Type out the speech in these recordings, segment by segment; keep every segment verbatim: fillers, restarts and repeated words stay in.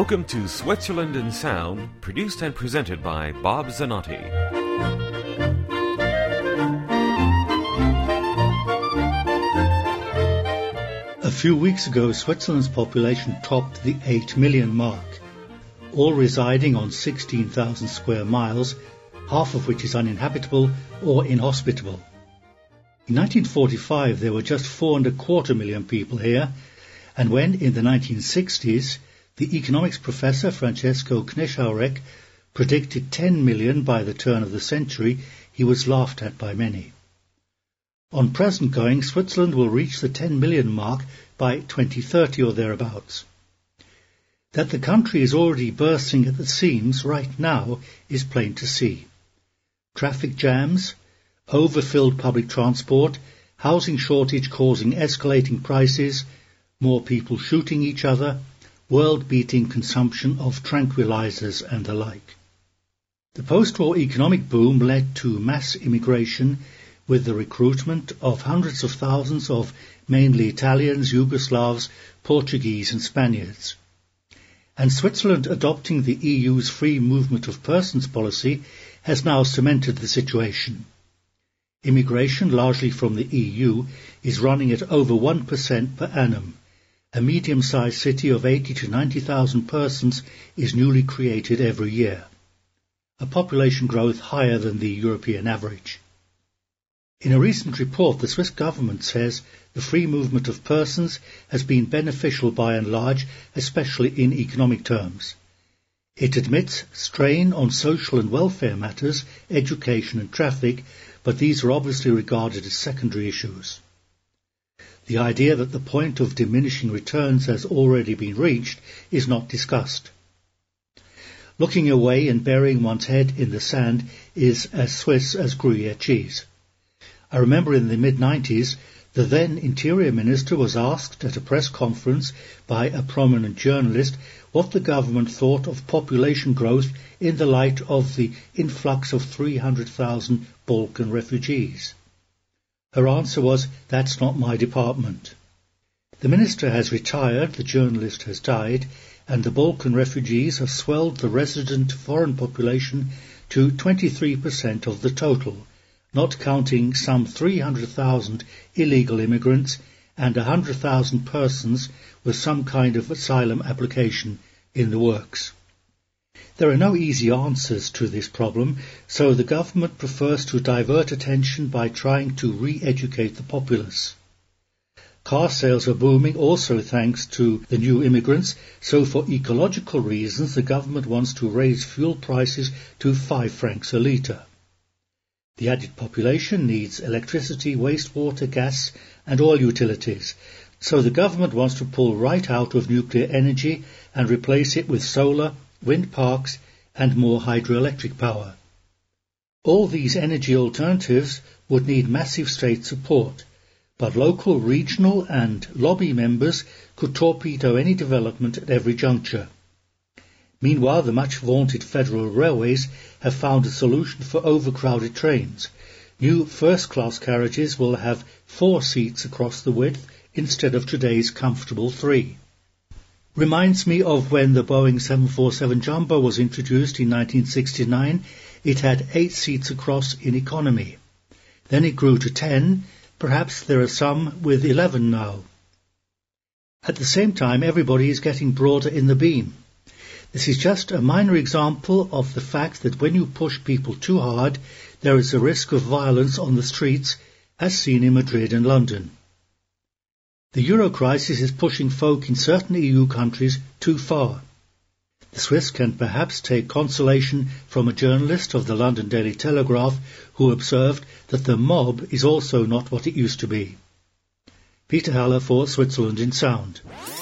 Welcome to Switzerland in Sound, produced and presented by Bob Zanotti. A few weeks ago, Switzerland's population topped the eight million mark, all residing on sixteen thousand square miles, half of which is uninhabitable or inhospitable. In nineteen forty-five, there were just four and a quarter million people here, and when, in the nineteen sixties, the economics professor Francesco Kneschauerek predicted ten million by the turn of the century, he was laughed at by many. On present going, Switzerland will reach the ten million mark by twenty thirty or thereabouts. That the country is already bursting at the seams right now is plain to see. Traffic jams, overfilled public transport, housing shortage causing escalating prices, more people shooting each other, world-beating consumption of tranquilizers and the like. The post-war economic boom led to mass immigration with the recruitment of hundreds of thousands of mainly Italians, Yugoslavs, Portuguese and Spaniards. And Switzerland adopting the E U's free movement of persons policy has now cemented the situation. Immigration, largely from the E U, is running at over one percent per annum. A medium-sized city of eighty to ninety thousand persons is newly created every year, a population growth higher than the European average. In a recent report, the Swiss government says the free movement of persons has been beneficial by and large, especially in economic terms. It admits strain on social and welfare matters, education and traffic, but these are obviously regarded as secondary issues. The idea that the point of diminishing returns has already been reached is not discussed. Looking away and burying one's head in the sand is as Swiss as Gruyere cheese. I remember in the mid nineties, the then Interior Minister was asked at a press conference by a prominent journalist what the government thought of population growth in the light of the influx of three hundred thousand Balkan refugees. Her answer was, "That's not my department." The minister has retired, the journalist has died, and the Balkan refugees have swelled the resident foreign population to twenty-three percent of the total, not counting some three hundred thousand illegal immigrants and one hundred thousand persons with some kind of asylum application in the works. There are no easy answers to this problem, so the government prefers to divert attention by trying to re-educate the populace. Car sales are booming also thanks to the new immigrants, so for ecological reasons the government wants to raise fuel prices to five francs a litre. The added population needs electricity, wastewater, gas and oil utilities, so the government wants to pull right out of nuclear energy and replace it with solar, wind parks and more hydroelectric power. All these energy alternatives would need massive state support, but local, regional and lobby members could torpedo any development at every juncture. Meanwhile, the much-vaunted federal railways have found a solution for overcrowded trains. New first-class carriages will have four seats across the width instead of today's comfortable three. Reminds me of when the Boeing seven forty-seven Jumbo was introduced in nineteen sixty-nine. It had eight seats across in economy. Then it grew to ten. Perhaps there are some with eleven now. At the same time, everybody is getting broader in the beam. This is just a minor example of the fact that when you push people too hard, there is a risk of violence on the streets, as seen in Madrid and London. The euro crisis is pushing folk in certain E U countries too far. The Swiss can perhaps take consolation from a journalist of the London Daily Telegraph who observed that the mob is also not what it used to be. Peter Haller for Switzerland in Sound.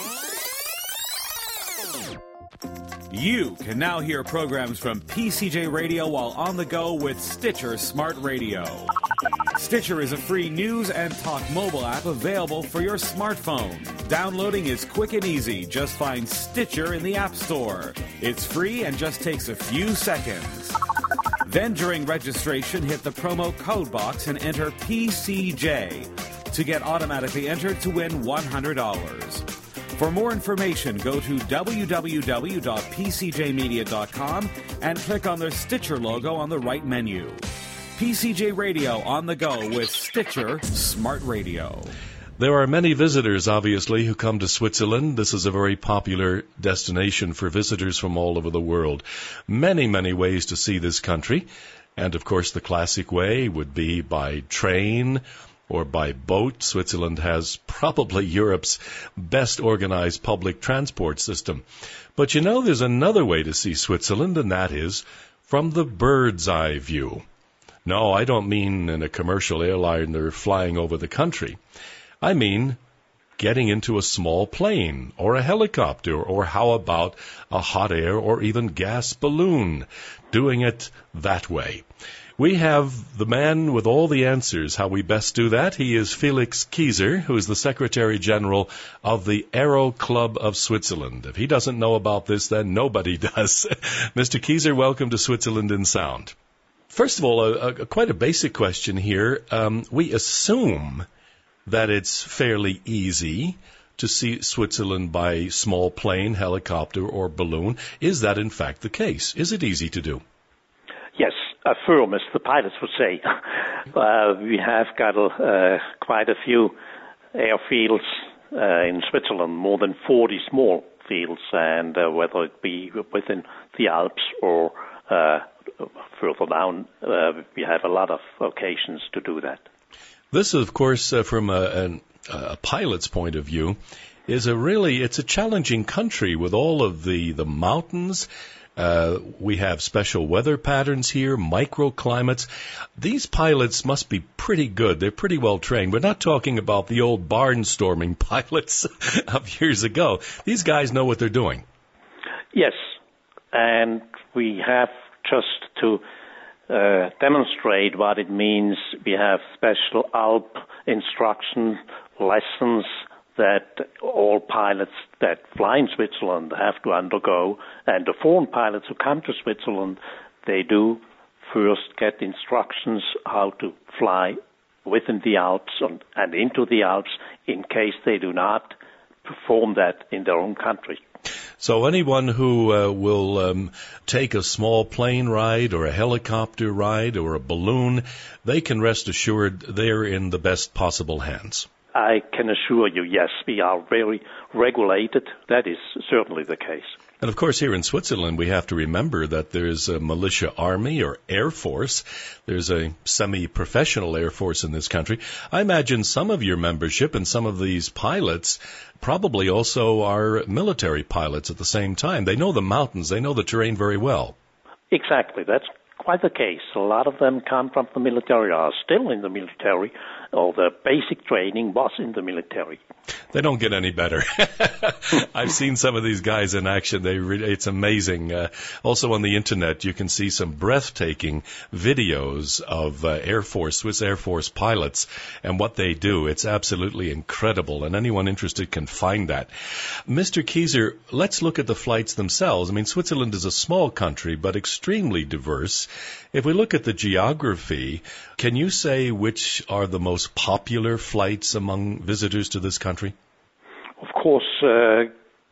You can now hear programs from P C J Radio while on the go with Stitcher Smart Radio. Stitcher is a free news and talk mobile app available for your smartphone. Downloading is quick and easy. Just find Stitcher in the App Store. It's free and just takes a few seconds. Then during registration, hit the promo code box and enter P C J to get automatically entered to win one hundred dollars. For more information, go to w w w dot p c j media dot com and click on the Stitcher logo on the right menu. P C J Radio on the go with Stitcher Smart Radio. There are many visitors, obviously, who come to Switzerland. This is a very popular destination for visitors from all over the world. Many, many ways to see this country. And, of course, the classic way would be by train or by boat. Switzerland has probably Europe's best organized public transport system. But, you know, there's another way to see Switzerland, and that is from the bird's eye view. No, I don't mean in a commercial airliner flying over the country. I mean getting into a small plane or a helicopter, or how about a hot air or even gas balloon, doing it that way. We have the man with all the answers how we best do that. He is Felix Kieser, who is the Secretary General of the Aero Club of Switzerland. If he doesn't know about this, then nobody does. Mister Kieser, welcome to Switzerland in Sound. First of all, a, a, quite a basic question here. Um, we assume that it's fairly easy to see Switzerland by small plane, helicopter, or balloon. Is that, in fact, the case? Is it easy to do? Yes, affirm, as the pilots would say. uh, we have got uh, quite a few airfields uh, in Switzerland, more than forty small fields, and uh, whether it be within the Alps or uh, further down, uh, we have a lot of occasions to do that. This, of course, uh, from a, an, a pilot's point of view, is a really, it's a challenging country with all of the, the mountains. Uh, we have special weather patterns here, microclimates. These pilots must be pretty good. They're pretty well trained. We're not talking about the old barnstorming pilots of years ago. These guys know what they're doing. Yes, and we have just to Uh, demonstrate what it means. We have special Alp instruction lessons that all pilots that fly in Switzerland have to undergo, and the foreign pilots who come to Switzerland, they do first get instructions how to fly within the Alps and, and into the Alps in case they do not perform that in their own country. So anyone who uh, will um, take a small plane ride or a helicopter ride or a balloon, they can rest assured they're in the best possible hands. I can assure you, yes, we are very regulated. That is certainly the case. And, of course, here in Switzerland, we have to remember that there's a militia army or air force. There's a semi-professional air force in this country. I imagine some of your membership and some of these pilots probably also are military pilots at the same time. They know the mountains. They know the terrain very well. Exactly. That's quite the case. A lot of them come from the military, are still in the military, or the basic training was in the military. They don't get any better. I've seen some of these guys in action. They re- it's amazing. Uh, also on the internet, you can see some breathtaking videos of uh, Air Force, Swiss Air Force pilots and what they do. It's absolutely incredible, and anyone interested can find that. Mister Kieser, let's look at the flights themselves. I mean, Switzerland is a small country, but extremely diverse. If we look at the geography, can you say which are the most popular flights among visitors to this country? Of course, uh,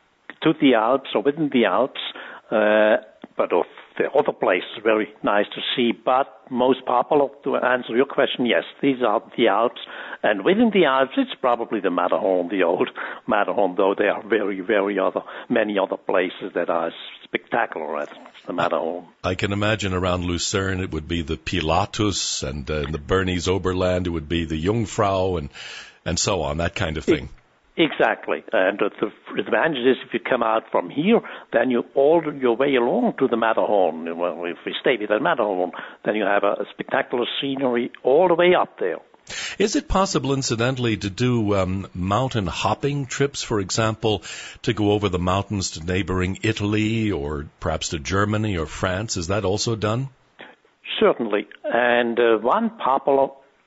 to the Alps or within the Alps, uh, but of the other places, very nice to see. But most popular, to answer your question, yes, these are the Alps. And within the Alps, it's probably the Matterhorn, the old Matterhorn, though there are very, very other, many other places that are spectacular as the Matterhorn. I can imagine around Lucerne it would be the Pilatus, and uh, in the Bernese Oberland it would be the Jungfrau, and, and so on, that kind of thing. Exactly. And the advantage is if you come out from here, then you order your way along to the Matterhorn. Well, if we stay with the Matterhorn, then you have a, a spectacular scenery all the way up there. Is it possible, incidentally, to do um, mountain hopping trips, for example, to go over the mountains to neighboring Italy or perhaps to Germany or France? Is that also done? Certainly. And uh, one popular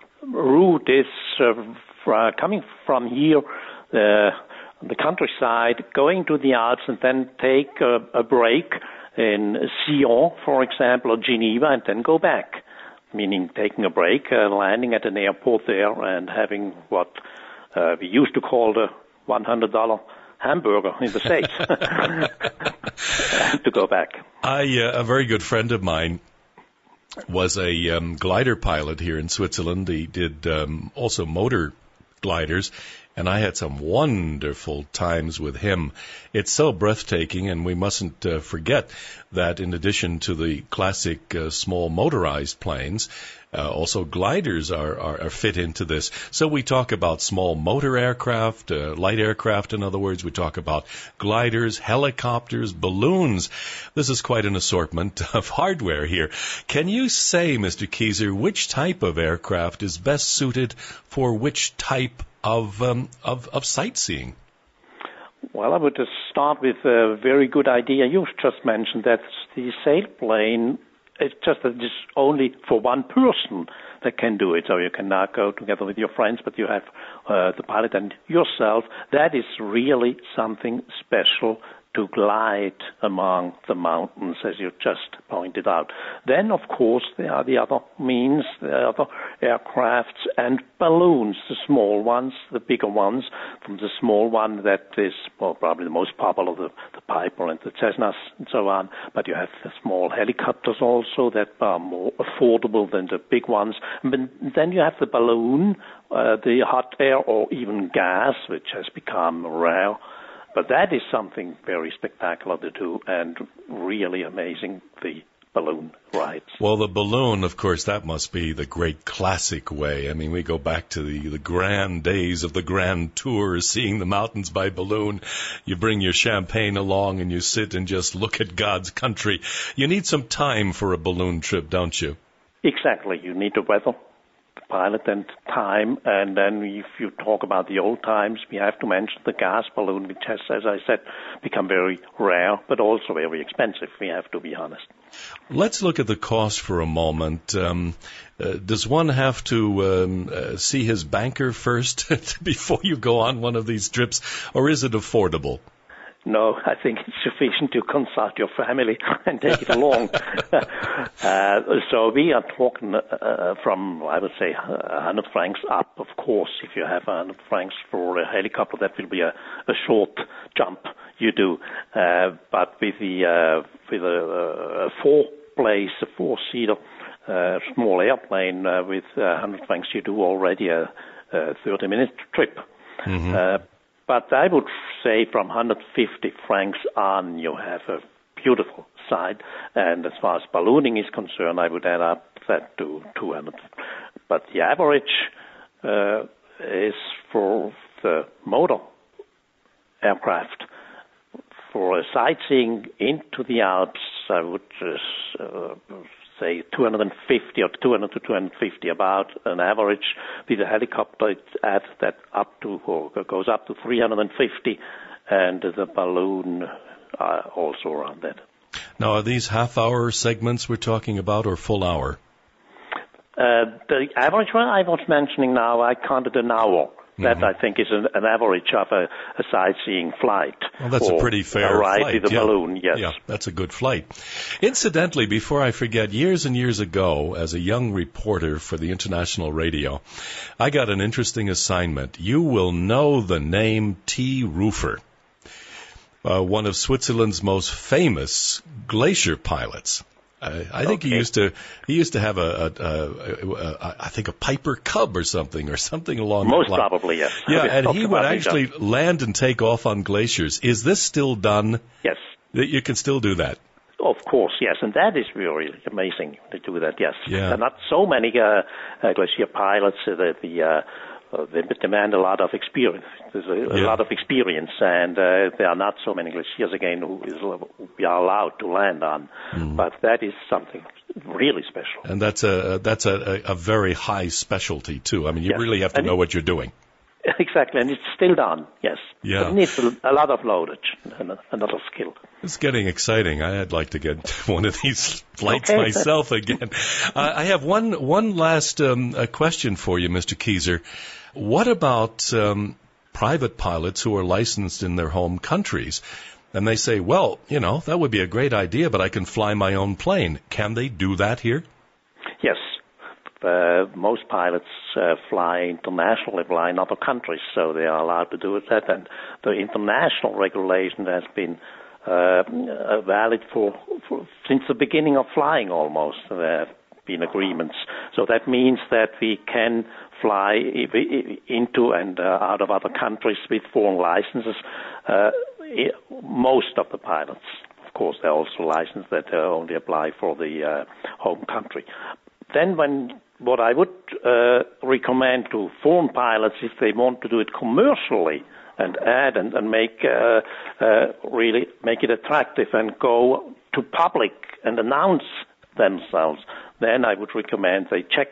route is uh, for, uh, coming from here, uh, the countryside, going to the Alps and then take a, a break in Sion, for example, or Geneva, and then go back. Meaning taking a break, uh, landing at an airport there and having what uh, we used to call the one hundred dollars hamburger in the States to go back. I, uh, a very good friend of mine was a um, glider pilot here in Switzerland. He did um, also motor gliders, and I had some wonderful times with him. It's so breathtaking, and we mustn't uh, forget that in addition to the classic uh, small motorized planes, uh, also gliders are, are, are fit into this. So we talk about small motor aircraft, uh, light aircraft, in other words. We talk about gliders, helicopters, balloons. This is quite an assortment of hardware here. Can you say, Mister Kieser, which type of aircraft is best suited for which type of um, of, of sightseeing? Well, I would just start with a very good idea you've just mentioned, that the sailplane, it's just that it's only for one person that can do it. So you can not go together with your friends, but you have uh, the pilot and yourself. That is really something special to glide among the mountains, as you just pointed out. Then, of course, there are the other means, the other aircrafts and balloons, the small ones, the bigger ones. From the small one that is well, probably the most popular, the, the Piper and the Cessnas and so on. But you have the small helicopters also that are more affordable than the big ones. And then you have the balloon, uh, the hot air or even gas, which has become rare. But that is something very spectacular to do and really amazing, the balloon rides. Well, the balloon, of course, that must be the great classic way. I mean, we go back to the, the grand days of the grand tour, seeing the mountains by balloon. You bring your champagne along and you sit and just look at God's country. You need some time for a balloon trip, don't you? Exactly. You need the weather, pilot and time, and then if you talk about the old times, we have to mention the gas balloon, which has, as I said, become very rare, but also very expensive, we have to be honest. Let's look at the cost for a moment. Um, uh, does one have to um, uh, see his banker first before you go on one of these trips, or is it affordable? No, I think it's sufficient to consult your family and take it along. uh, so we are talking uh, from, I would say, one hundred francs up. Of course, if you have one hundred francs for a helicopter, that will be a, a short jump you do. Uh, but with the uh, with a, a four-place, a four-seater uh, small airplane uh, with one hundred francs, you do already a thirty-minute trip. Mm-hmm. Uh, But I would say from one hundred fifty francs on, you have a beautiful side. And as far as ballooning is concerned, I would add up that to two hundred. But the average uh, is for the motor aircraft. For a sightseeing into the Alps, I would just uh, say two hundred fifty or two hundred to two hundred fifty, about an average. With a helicopter, it adds that up to, or goes up to three hundred fifty, and the balloon uh, also around that. Now, are these half-hour segments we're talking about, or full hour? Uh, the average one I was mentioning now, I counted an hour. That, mm-hmm. I think, is an, an average of a, a sightseeing flight. Well, that's a pretty fair a ride flight. with a yeah. balloon, yes. Yeah, that's a good flight. Incidentally, before I forget, years and years ago, as a young reporter for the International Radio, I got an interesting assignment. You will know the name T. Rufer, uh, one of Switzerland's most famous glacier pilots. Uh, I think okay. he used to he used to have a, a, a, a, a I think a Piper Cub or something or something along Most that line. probably, yes. Yeah, and he would about actually it, land and take off on glaciers. Is this still done? Yes. That you can still do that? Of course, yes, and that is really amazing to do that. Yes. Yeah. There are not so many uh, uh, glacier pilots uh, that the. Uh, Uh, they demand a lot of experience. There's a, a yeah. lot of experience, and uh, there are not so many glaciers again who is, we are allowed to land on. Mm. But that is something really special. And that's a that's a, a very high specialty too. I mean, you yes. really have to and know it, what you're doing. Exactly, and it's still done. Yes. Yeah. But it needs a, a lot of knowledge and a, a lot of skill. It's getting exciting. I'd like to get one of these flights okay. myself again. uh, I have one one last um, uh, question for you, Mister Kieser. What about um, private pilots who are licensed in their home countries? And they say, well, you know, that would be a great idea, but I can fly my own plane. Can they do that here? Yes. uh, most pilots uh, fly internationally, fly in other countries, so they are allowed to do that. And the international regulation has been uh, valid for, for since the beginning of flying almost. There have been agreements. So that means that we can fly into and uh, out of other countries with foreign licenses, uh, most of the pilots. Of course, there are also licenses that uh, only apply for the uh, home country. Then when what I would uh, recommend to foreign pilots, if they want to do it commercially and add and, and make uh, uh, really make it attractive and go to public and announce themselves, then I would recommend they check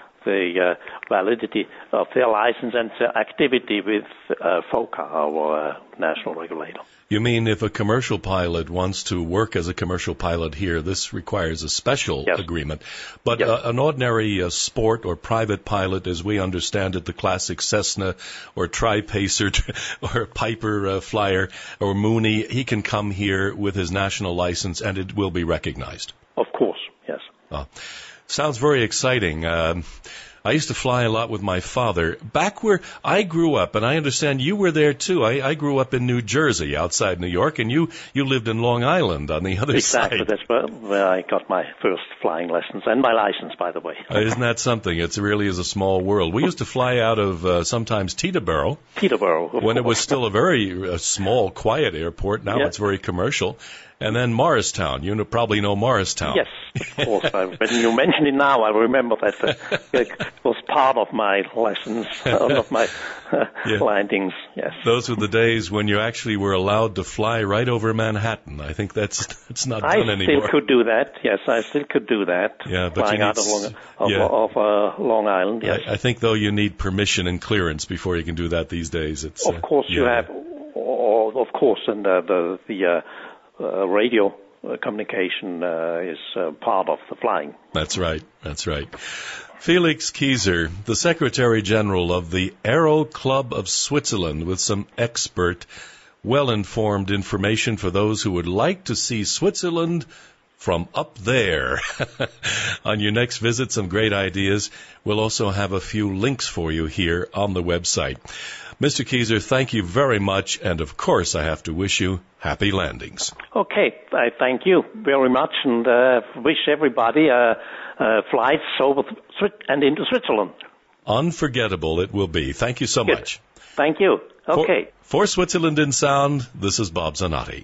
the uh, validity of their license and their activity with uh, FOCA, our uh, national regulator. You mean if a commercial pilot wants to work as a commercial pilot here, this requires a special yes. agreement. But yes. uh, an ordinary uh, sport or private pilot, as we understand it, the classic Cessna or Tri-Pacer or Piper uh, Flyer or Mooney, he can come here with his national license and it will be recognized. Of course, yes. Oh, sounds very exciting. Um, I used to fly a lot with my father. Back where I grew up, and I understand you were there too. I, I grew up in New Jersey, outside New York, and you, you lived in Long Island on the other exactly. side. Exactly. That's where, where I got my first flying lessons, and my license, by the way. uh, isn't that something? It really is a small world. We used to fly out of uh, sometimes Teterboro. Teterboro. When it was still a very uh, small, quiet airport. Now yeah. it's very commercial. And then Morristown. You know, probably know Morristown. Yes, of course. I, when you mention it now, I remember that uh, it was part of my lessons, uh, of my uh, yeah. landings. Yes. Those were the days when you actually were allowed to fly right over Manhattan. I think that's that's not I done anymore. I still could do that. Yes, I still could do that. Yeah, but flying you need, out of Long, of, yeah. of uh, Long Island. Yes. I, I think though you need permission and clearance before you can do that these days. It's of course uh, you yeah. have. Oh, of course, and uh, the the. Uh, Uh, radio uh, communication uh, is uh, part of the flying. That's right. That's right. Felix Kieser, the Secretary General of the Aero Club of Switzerland, with some expert, well-informed information for those who would like to see Switzerland from up there. On your next visit, some great ideas. We'll also have a few links for you here on the website. Mister Kieser, thank you very much, and of course I have to wish you happy landings. Okay, I thank you very much, and uh, wish everybody uh, uh, flights over and into Switzerland. Unforgettable it will be. Thank you so Good. much. Thank you. Okay. For, for Switzerland in Sound, this is Bob Zanotti.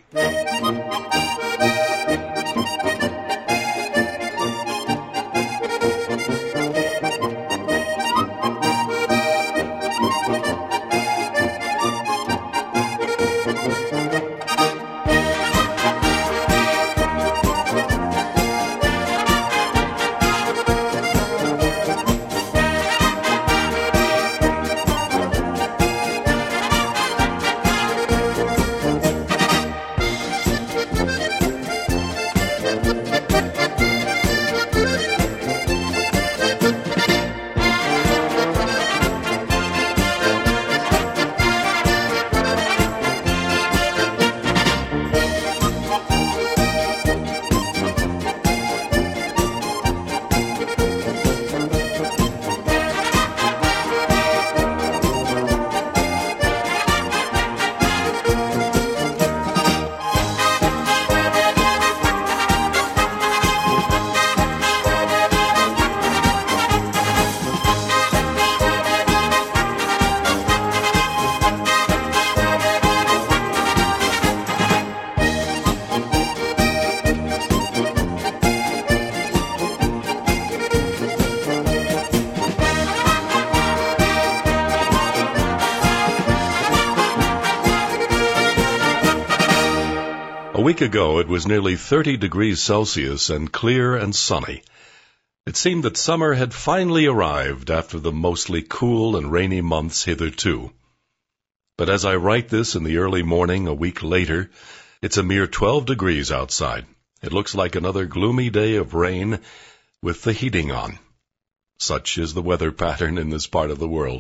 A week ago, it was nearly thirty degrees Celsius and clear and sunny. It seemed that summer had finally arrived after the mostly cool and rainy months hitherto. But as I write this in the early morning a week later, it's a mere twelve degrees outside. It looks like another gloomy day of rain with the heating on. Such is the weather pattern in this part of the world.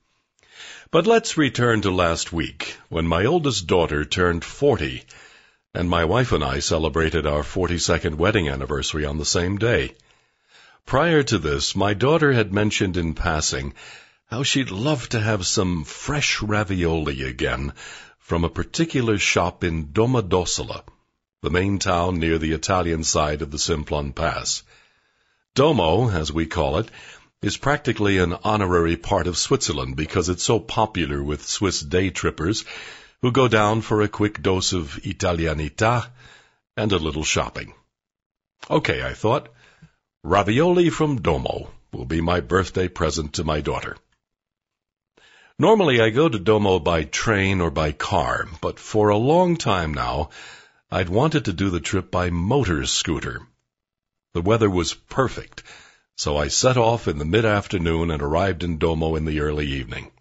But let's return to last week, when my oldest daughter turned forty, and my wife and I celebrated our forty-second wedding anniversary on the same day. Prior to this, my daughter had mentioned in passing how she'd love to have some fresh ravioli again from a particular shop in Domodossola, the main town near the Italian side of the Simplon Pass. Domo, as we call it, is practically an honorary part of Switzerland because it's so popular with Swiss day-trippers who go down for a quick dose of Italianità and a little shopping. Okay, I thought, ravioli from Domo will be my birthday present to my daughter. Normally I go to Domo by train or by car, but for a long time now, I'd wanted to do the trip by motor scooter. The weather was perfect, so I set off in the mid-afternoon and arrived in Domo in the early evening.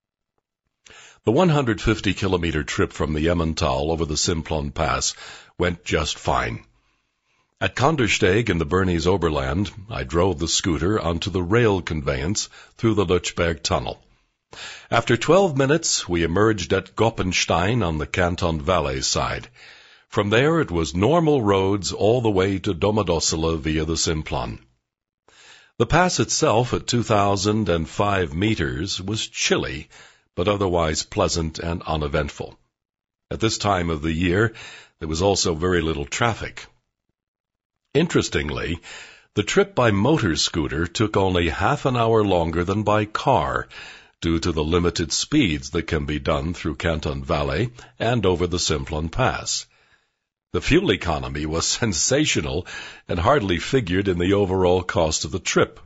The one hundred fifty kilometer trip from the Emmental over the Simplon Pass went just fine. At Kandersteg in the Bernese Oberland, I drove the scooter onto the rail conveyance through the Lötschberg Tunnel. After twelve minutes, we emerged at Goppenstein on the Canton Valais side. From there, it was normal roads all the way to Domodossola via the Simplon. The pass itself, at two thousand five meters, was chilly, but otherwise pleasant and uneventful. At this time of the year, there was also very little traffic. Interestingly, the trip by motor scooter took only half an hour longer than by car, due to the limited speeds that can be done through Canton Valais and over the Simplon Pass. The fuel economy was sensational and hardly figured in the overall cost of the trip.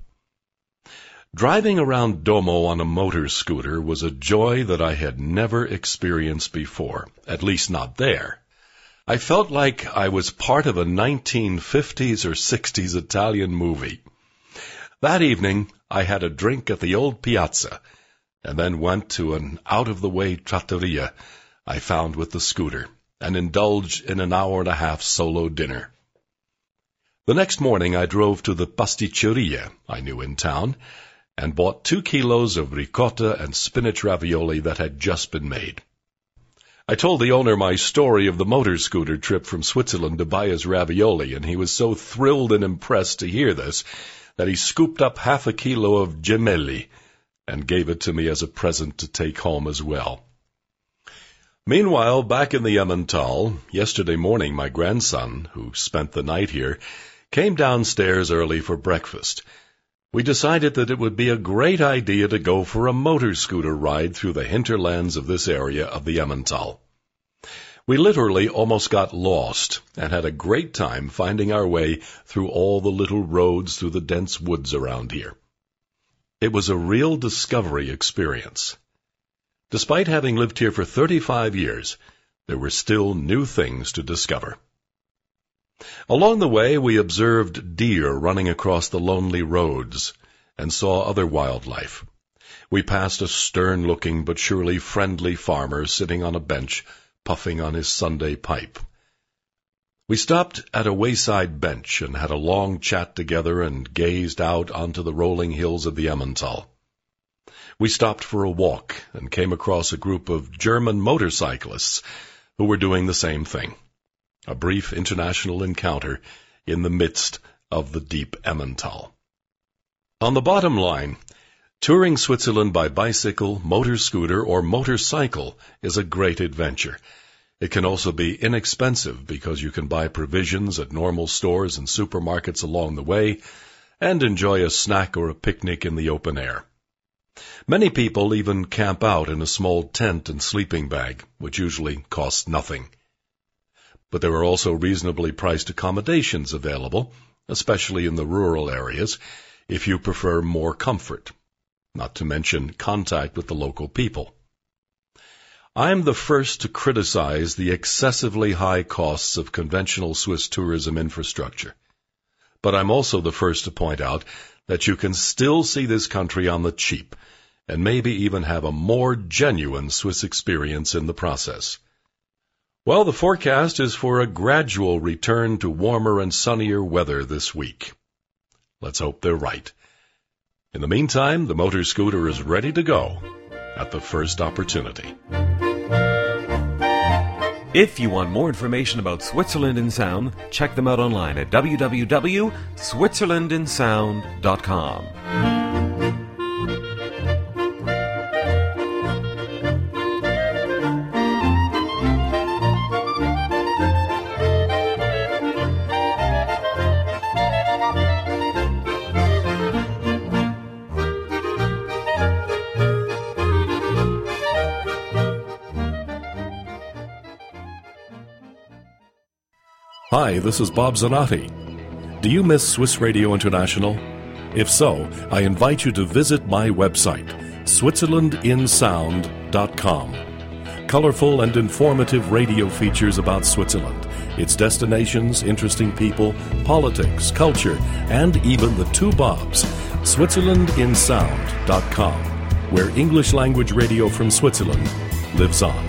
Driving around Domo on a motor scooter was a joy that I had never experienced before, at least not there. I felt like I was part of a nineteen fifties or sixties Italian movie. That evening, I had a drink at the old piazza, and then went to an out-of-the-way trattoria I found with the scooter, and indulged in an hour and a half solo dinner. The next morning I drove to the pasticceria I knew in town, and bought two kilos of ricotta and spinach ravioli that had just been made. I told the owner my story of the motor scooter trip from Switzerland to buy his ravioli, and he was so thrilled and impressed to hear this that he scooped up half a kilo of gemelli and gave it to me as a present to take home as well. Meanwhile, back in the Emmental, yesterday morning my grandson, who spent the night here, came downstairs early for breakfast. We decided that it would be a great idea to go for a motor scooter ride through the hinterlands of this area of the Emmental. We literally almost got lost and had a great time finding our way through all the little roads through the dense woods around here. It was a real discovery experience. Despite having lived here for thirty-five years, there were still new things to discover. Along the way, we observed deer running across the lonely roads and saw other wildlife. We passed a stern-looking but surely friendly farmer sitting on a bench, puffing on his Sunday pipe. We stopped at a wayside bench and had a long chat together and gazed out onto the rolling hills of the Emmental. We stopped for a walk and came across a group of German motorcyclists who were doing the same thing. A brief international encounter in the midst of the deep Emmental. On the bottom line, touring Switzerland by bicycle, motor scooter, or motorcycle is a great adventure. It can also be inexpensive because you can buy provisions at normal stores and supermarkets along the way and enjoy a snack or a picnic in the open air. Many people even camp out in a small tent and sleeping bag, which usually costs nothing. But there are also reasonably priced accommodations available, especially in the rural areas, if you prefer more comfort, not to mention contact with the local people. I'm the first to criticize the excessively high costs of conventional Swiss tourism infrastructure, but I'm also the first to point out that you can still see this country on the cheap, and maybe even have a more genuine Swiss experience in the process. Well, the forecast is for a gradual return to warmer and sunnier weather this week. Let's hope they're right. In the meantime, the motor scooter is ready to go at the first opportunity. If you want more information about Switzerland in Sound, check them out online at w w w dot switzerland in sound dot com. Hi, this is Bob Zanotti. Do you miss Swiss Radio International? If so, I invite you to visit my website, switzerland in sound dot com. Colorful and informative radio features about Switzerland, its destinations, interesting people, politics, culture, and even the two Bobs, switzerland in sound dot com, where English language radio from Switzerland lives on.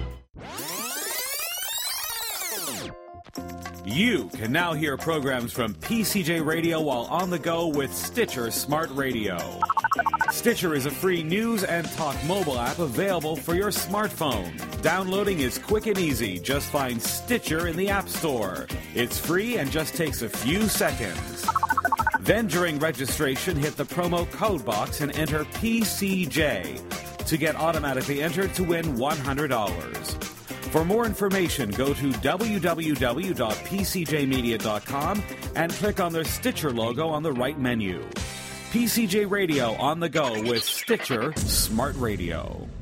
You can now hear programs from P C J Radio while on the go with Stitcher Smart Radio. Stitcher is a free news and talk mobile app available for your smartphone. Downloading is quick and easy. Just find Stitcher in the App Store. It's free and just takes a few seconds. Then during registration, hit the promo code box and enter P C J to get automatically entered to win one hundred dollars. For more information, go to w w w dot p c j media dot com and click on the Stitcher logo on the right menu. P C J Radio on the go with Stitcher Smart Radio.